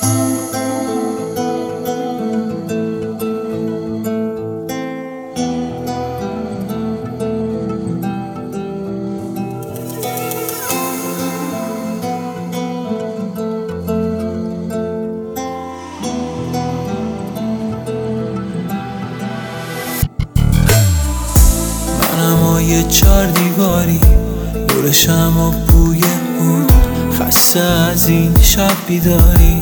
یه چار دیواری دورشم و بوی بود، خسته از این شب بیداری.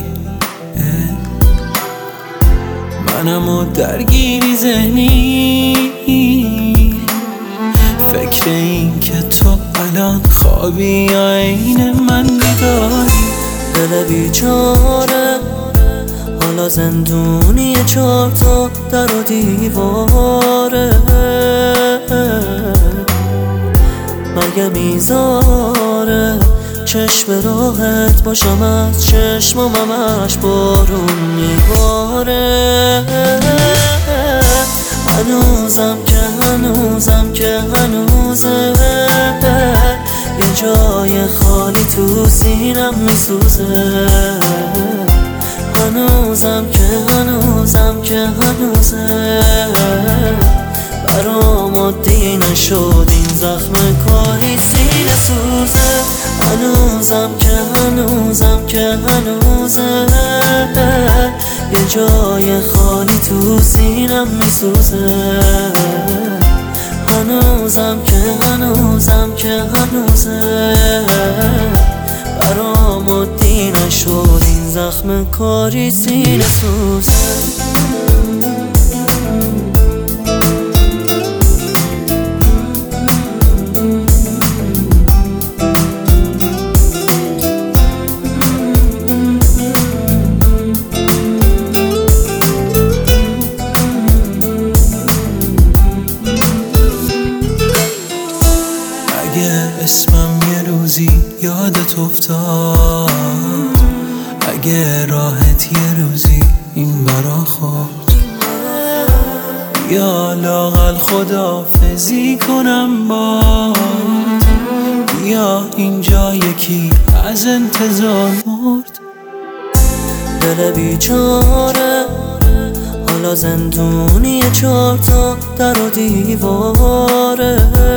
منم و درگیری ذهنی، فکر این که تو الان خوابی یا عین من بیداری. دل بیچاره حالا زندونی چار تا در و دیواره، مرگ میذاره چشم راحت باشم از چشمم همش بارون میباره. هنوزم که هنوزه یه جای خالی تو سینم میسوزه. هنوزم که هنوزه برام عادی نشد این زخم کاری سینه سوزه. هنوزم که هنوزه یه جای خالی تو سینم میسوزه. هنوزم که هنوزه برام عادی نشد این زخم کاری سینه سوزه. اگه اسمم یه روزی یادت افتاد، اگه راحت یه روزی این برا خورد، یا لااقل خداحافظی کنم باد، یا اینجا یکی از انتظار مرد. دل بیچاره حالا زندونی چار تا در و دیواره،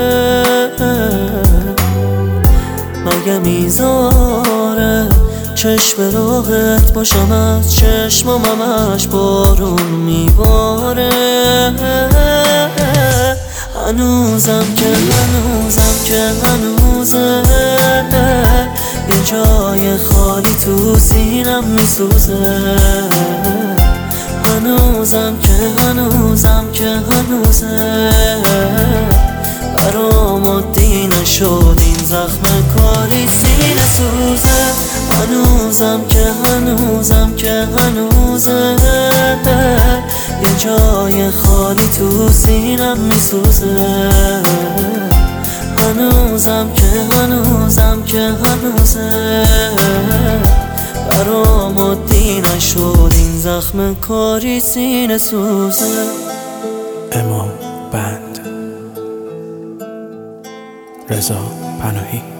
مرگ میذاره چشم راحت باشم از چشمم همش بارون میباره. هنوزم که هنوزه یه جای خالی تو سینم میسوزه. هنوزم که هنوزه برام عادی نشد این زخم کاری سینه سوزه. هنوزم که هنوزه یه جای خالی تو سینم میسوزه. هنوزم که هنوزه برام عادی نشد این زخم کاری سینه سوزه. امام بند، رضا پناهی.